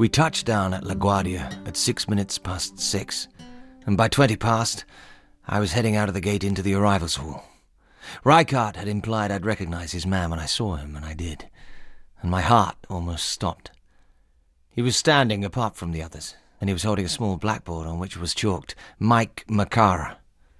We touched down at LaGuardia at 6 minutes past 6, and by 20 past, I was heading out of the gate into the arrivals hall. Reichardt had implied I'd recognize his man when I saw him, and I did, and my heart almost stopped. He was standing apart from the others, and he was holding a small blackboard on which was chalked, Mike Macara.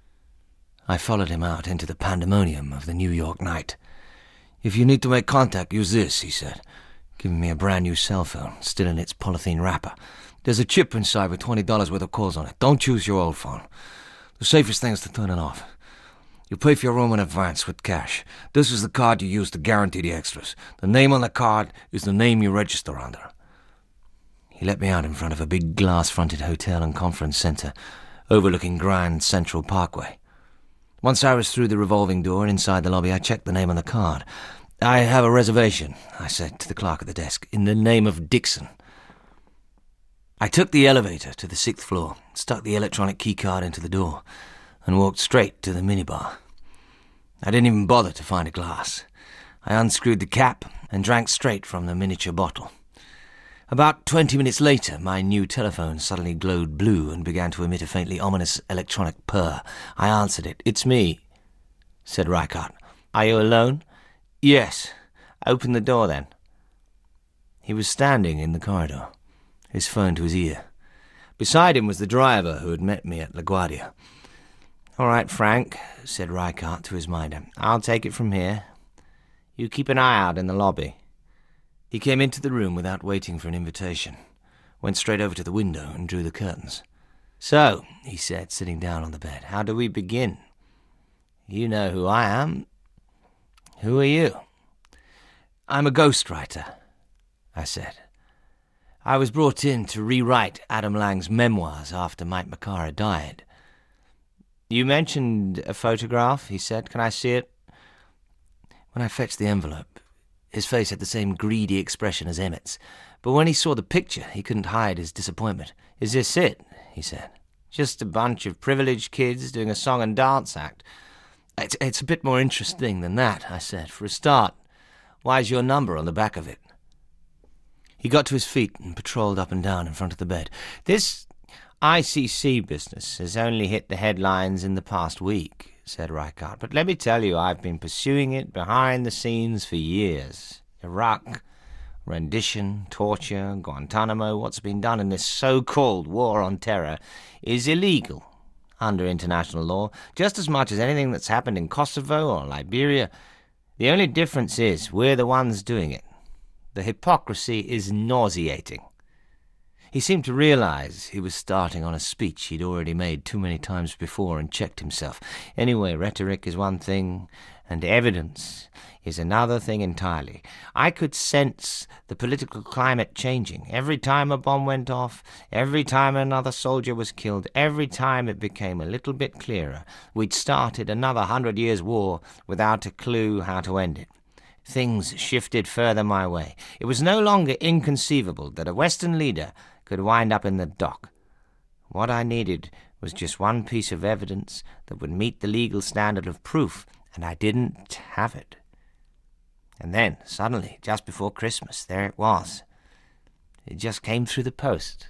I followed him out into the pandemonium of the New York night. "If you need to make contact, use this," he said, giving me a brand-new cell phone, still in its polythene wrapper. "There's a chip inside with $20 worth of calls on it. Don't choose your old phone. The safest thing is to turn it off. You pay for your room in advance with cash. This is the card you use to guarantee the extras. The name on the card is the name you register under." He let me out in front of a big glass-fronted hotel and conference center overlooking Grand Central Parkway. Once I was through the revolving door and inside the lobby, I checked the name on the card. "I have a reservation," I said to the clerk at the desk, "in the name of Dixon." I took the elevator to the 6th floor, stuck the electronic keycard into the door, and walked straight to the minibar. I didn't even bother to find a glass. I unscrewed the cap and drank straight from the miniature bottle. About 20 minutes later, my new telephone suddenly glowed blue and began to emit a faintly ominous electronic purr. I answered it. "It's me," said Reichardt. "Are you alone?" "Yes." "Open the door, then." He was standing in the corridor, his phone to his ear. Beside him was the driver who had met me at LaGuardia. "All right, Frank," said Reichardt to his minder. "I'll take it from here. You keep an eye out in the lobby." He came into the room without waiting for an invitation, went straight over to the window and drew the curtains. "So," he said, sitting down on the bed, "how do we begin? You know who I am. Who are you?" "I'm a ghostwriter," I said. "I was brought in to rewrite Adam Lang's memoirs after Mike Macara died." "You mentioned a photograph," he said. "Can I see it?" When I fetched the envelope, his face had the same greedy expression as Emmett's, but when he saw the picture, he couldn't hide his disappointment. "Is this it?" he said. "Just a bunch of privileged kids doing a song and dance act." It's a bit more interesting than that," I said. "For a start, why's your number on the back of it?" He got to his feet and patrolled up and down in front of the bed. "This ICC business has only hit the headlines in the past week," said Reichardt. "But let me tell you, I've been pursuing it behind the scenes for years. Iraq, rendition, torture, Guantanamo, what's been done in this so-called war on terror is illegal under international law, just as much as anything that's happened in Kosovo or Liberia. The only difference is we're the ones doing it. The hypocrisy is nauseating." He seemed to realize he was starting on a speech he'd already made too many times before and checked himself. "Anyway, rhetoric is one thing, and evidence is another thing entirely. I could sense the political climate changing. Every time a bomb went off, every time another soldier was killed, every time it became a little bit clearer we'd started another 100 years' war without a clue how to end it. Things shifted further my way. It was no longer inconceivable that a Western leader could wind up in the dock. What I needed was just one piece of evidence that would meet the legal standard of proof, and I didn't have it. And then, suddenly, just before Christmas, there it was. It just came through the post.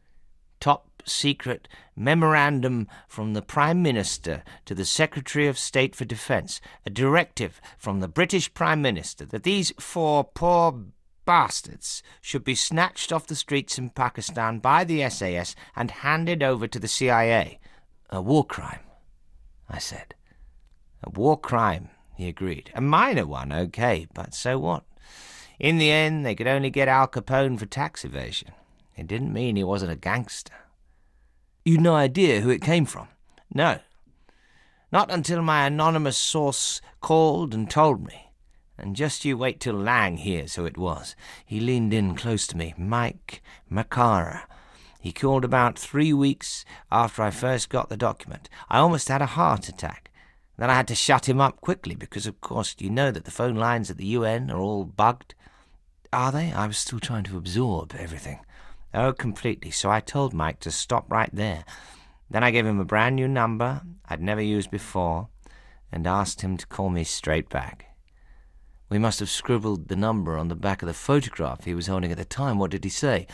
Top-secret memorandum from the Prime Minister to the Secretary of State for Defence, a directive from the British Prime Minister that these 4 poor bastards should be snatched off the streets in Pakistan by the SAS and handed over to the CIA. "A war crime," I said. "A war crime," he agreed. "A minor one, okay, but so what? In the end, they could only get Al Capone for tax evasion. It didn't mean he wasn't a gangster." "You'd no idea who it came from?" "No. Not until my anonymous source called and told me. And just you wait till Lang hears who it was." He leaned in close to me. "Mike Macara. He called about 3 weeks after I first got the document. I almost had a heart attack. Then I had to shut him up quickly because, of course, you know that the phone lines at the UN are all bugged." "Are they?" I was still trying to absorb everything. "Oh, completely. So I told Mike to stop right there. Then I gave him a brand new number I'd never used before and asked him to call me straight back." "We must have scribbled the number on the back of the photograph he was holding at the time. What did he say?"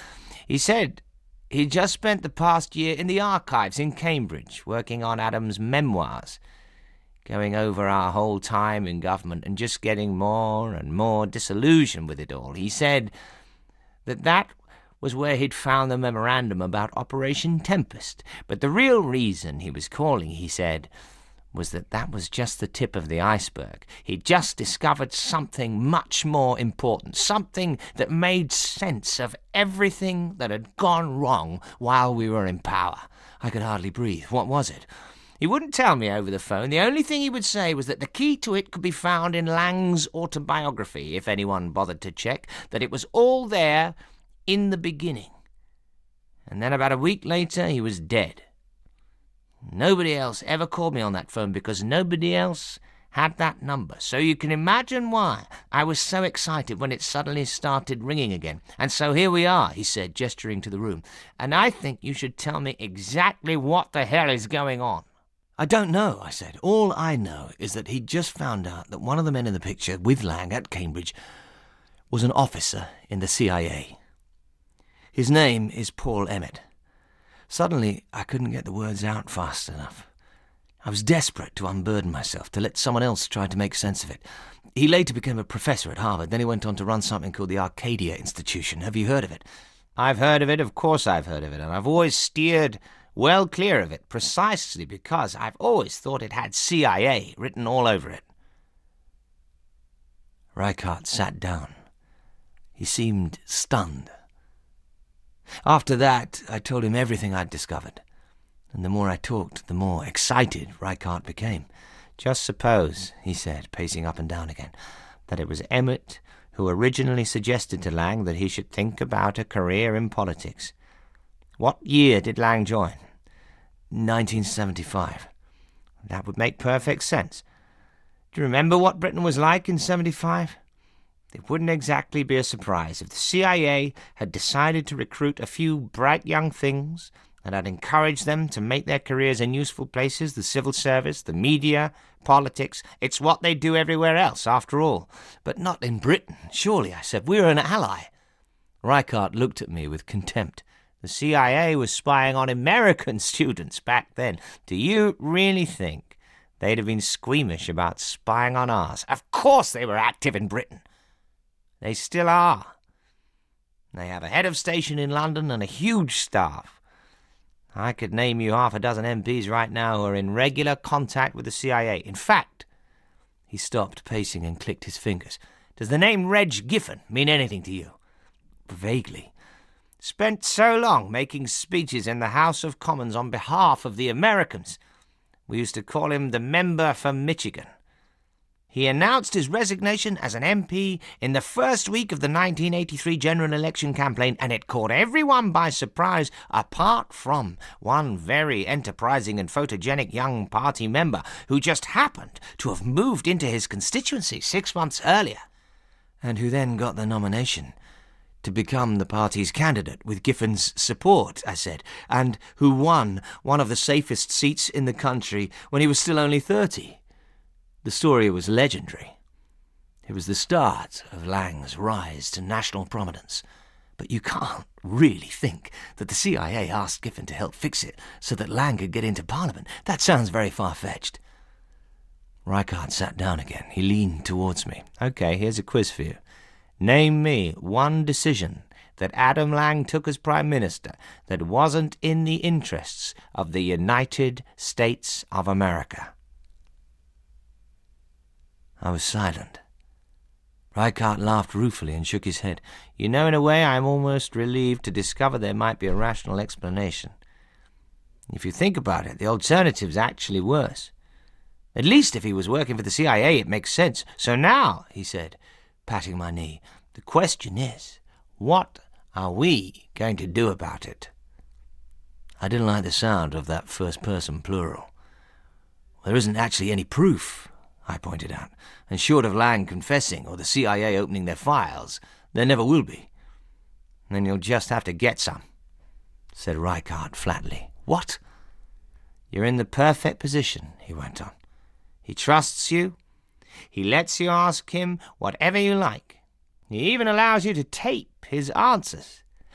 He said he'd just spent the past year in the archives in Cambridge, working on Adam's memoirs, going over our whole time in government and just getting more and more disillusioned with it all. He said that was where he'd found the memorandum about Operation Tempest. But the real reason he was calling, he said, was that was just the tip of the iceberg. He'd just discovered something much more important, something that made sense of everything that had gone wrong while we were in power. I could hardly breathe. What was it? He wouldn't tell me over the phone. The only thing he would say was that the key to it could be found in Lang's autobiography, if anyone bothered to check, that it was all there in the beginning. And then about a week later, he was dead. Nobody else ever called me on that phone because nobody else had that number. So you can imagine why I was so excited when it suddenly started ringing again. And so here we are, he said, gesturing to the room. And I think you should tell me exactly what the hell is going on. I don't know, I said. All I know is that he'd just found out that one of the men in the picture with Lang at Cambridge was an officer in the CIA. His name is Paul Emmett. Suddenly, I couldn't get the words out fast enough. I was desperate to unburden myself, to let someone else try to make sense of it. He later became a professor at Harvard. Then he went on to run something called the Arcadia Institution. Have you heard of it? I've heard of it, of course I've heard of it, and I've always steered well clear of it, precisely because I've always thought it had CIA written all over it. Reichardt sat down. He seemed stunned. After that, I told him everything I'd discovered, and the more I talked, the more excited Reichardt became. Just suppose, he said, pacing up and down again, that it was Emmett who originally suggested to Lang that he should think about a career in politics. What year did Lang join? 1975. That would make perfect sense. Do you remember what Britain was like in 75? It wouldn't exactly be a surprise if the CIA had decided to recruit a few bright young things and had encouraged them to make their careers in useful places, the civil service, the media, politics. It's what they do everywhere else, after all. But not in Britain, surely, I said. We're an ally. Reichardt looked at me with contempt. The CIA was spying on American students back then. Do you really think they'd have been squeamish about spying on ours? Of course they were active in Britain. They still are. They have a head of station in London and a huge staff. I could name you half a dozen MPs right now who are in regular contact with the CIA. In fact, he stopped pacing and clicked his fingers. Does the name Reg Giffen mean anything to you? Vaguely. Spent so long making speeches in the House of Commons on behalf of the Americans. We used to call him the member for Michigan. He announced his resignation as an MP in the first week of the 1983 general election campaign, and it caught everyone by surprise, apart from one very enterprising and photogenic young party member who just happened to have moved into his constituency 6 months earlier. And who then got the nomination to become the party's candidate with Giffen's support, I said, and who won one of the safest seats in the country when he was still only 30. The story was legendary. It was the start of Lang's rise to national prominence. But you can't really think that the CIA asked Giffen to help fix it so that Lang could get into Parliament. That sounds very far-fetched. Reichardt sat down again. He leaned towards me. Okay, here's a quiz for you. Name me one decision that Adam Lang took as Prime Minister that wasn't in the interests of the United States of America. I was silent. Reichardt laughed ruefully and shook his head. You know, in a way, I'm almost relieved to discover there might be a rational explanation. If you think about it, the alternative's actually worse. At least if he was working for the CIA, it makes sense. So now, he said, patting my knee, the question is, what are we going to do about it? I didn't like the sound of that first-person plural. There isn't actually any proof, I pointed out, and short of Lang confessing or the CIA opening their files, there never will be. Then you'll just have to get some, said Reichardt flatly. What? You're in the perfect position, he went on. He trusts you. He lets you ask him whatever you like. He even allows you to tape his answers.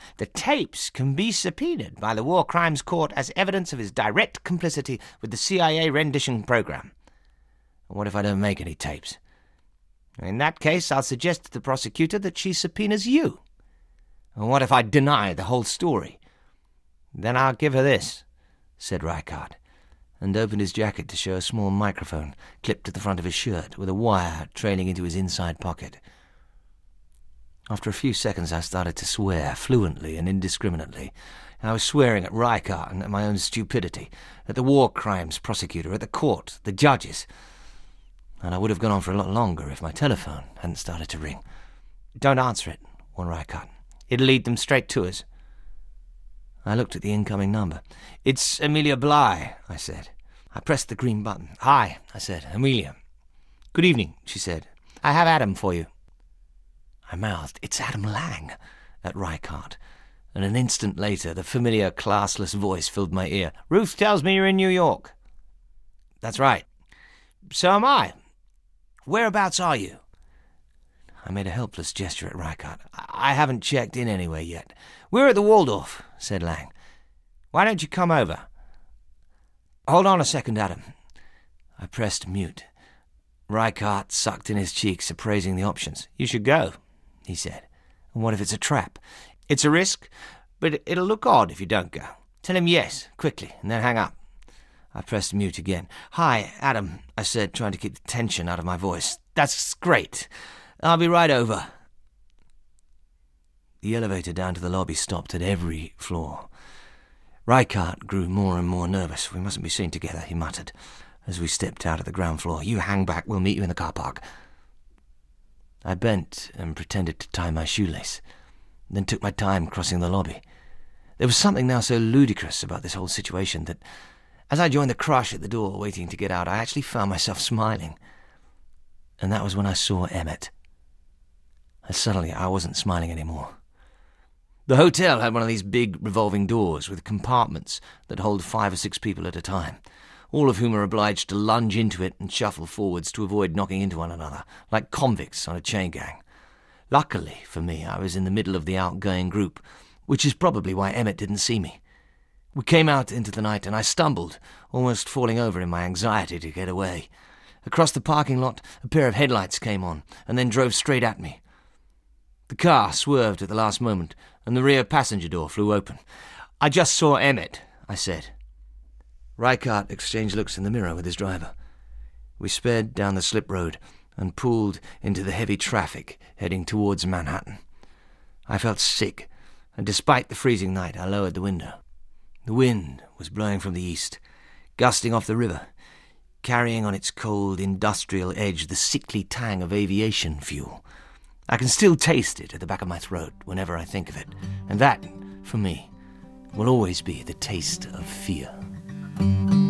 The tapes can be subpoenaed by the War Crimes Court as evidence of his direct complicity with the CIA rendition program. What if I don't make any tapes? In that case, I'll suggest to the prosecutor that she subpoenas you. And what if I deny the whole story? Then I'll give her this, said Reichardt, and opened his jacket to show a small microphone clipped to the front of his shirt with a wire trailing into his inside pocket. After a few seconds, I started to swear, fluently and indiscriminately. I was swearing at Reichardt and at my own stupidity, at the war crimes prosecutor, at the court, the judges. And I would have gone on for a lot longer if my telephone hadn't started to ring. Don't answer it, warned Reichardt. It'll lead them straight to us. I looked at the incoming number. It's Amelia Bligh, I said. I pressed the green button. Hi, I said. Amelia. Good evening, she said. I have Adam for you. I mouthed, It's Adam Lang, at Reichardt, and an instant later the familiar classless voice filled my ear. Ruth tells me you're in New York. That's right. So am I. Whereabouts are you? I made a helpless gesture at Reichardt. I haven't checked in anywhere yet. We're at the Waldorf, said Lang. Why don't you come over? Hold on a second, Adam. I pressed mute. Reichardt sucked in his cheeks, appraising the options. You should go, he said. And what if it's a trap? It's a risk, but it'll look odd if you don't go. Tell him yes, quickly, and then hang up. I pressed mute again. Hi, Adam, I said, trying to keep the tension out of my voice. That's great. I'll be right over. The elevator down to the lobby stopped at every floor. Reichardt grew more and more nervous. We mustn't be seen together, he muttered, as we stepped out of the ground floor. You hang back, we'll meet you in the car park. I bent and pretended to tie my shoelace, then took my time crossing the lobby. There was something now so ludicrous about this whole situation that, as I joined the crush at the door waiting to get out, I actually found myself smiling. And that was when I saw Emmett. And suddenly I wasn't smiling anymore. The hotel had one of these big revolving doors with compartments that hold 5 or 6 people at a time, all of whom are obliged to lunge into it and shuffle forwards to avoid knocking into one another, like convicts on a chain gang. Luckily for me, I was in the middle of the outgoing group, which is probably why Emmett didn't see me. We came out into the night and I stumbled, almost falling over in my anxiety to get away. Across the parking lot, a pair of headlights came on and then drove straight at me. The car swerved at the last moment and the rear passenger door flew open. I just saw Emmett, I said. Reichardt exchanged looks in the mirror with his driver. We sped down the slip road and pulled into the heavy traffic heading towards Manhattan. I felt sick, and despite the freezing night, I lowered the window. The wind was blowing from the east, gusting off the river, carrying on its cold industrial edge the sickly tang of aviation fuel. I can still taste it at the back of my throat whenever I think of it, and that, for me, will always be the taste of fear.